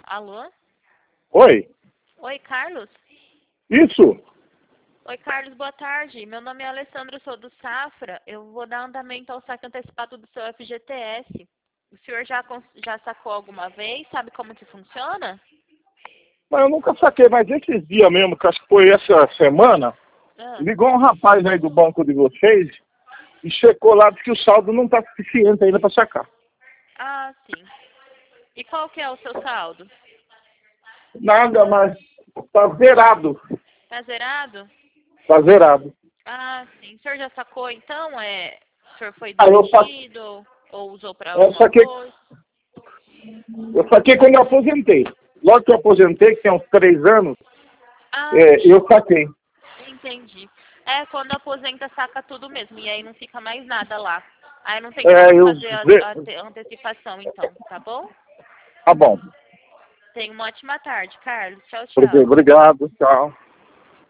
Alô? Oi? Oi, Carlos? Isso? Oi, Carlos, boa tarde. Meu nome é Alessandra, sou do Safra. Eu vou dar andamento ao saque antecipado do seu FGTS. O senhor já sacou alguma vez? Sabe como que funciona? Mas eu nunca saquei, mas esses dias mesmo, que acho que foi essa semana, Ah, ligou um rapaz aí do banco de vocês e checou lá que o saldo não está suficiente ainda para sacar. sim. E qual que é o seu saldo? Nada, mas tá zerado. Tá zerado? Tá zerado. Sim. O senhor já sacou, então? O senhor foi Aí demitido ou usou para eu alguma saquei, coisa? eu saquei quando eu aposentei. Logo que eu aposentei, que tem uns 3 anos, Sim. eu saquei. Entendi. Quando aposenta, saca tudo mesmo. E aí não fica mais nada lá. Aí não tem como Eu, fazer a antecipação, então, tá bom? tá bom. Tenha uma ótima tarde, Carlos. Tchau, tchau. Obrigado, tchau.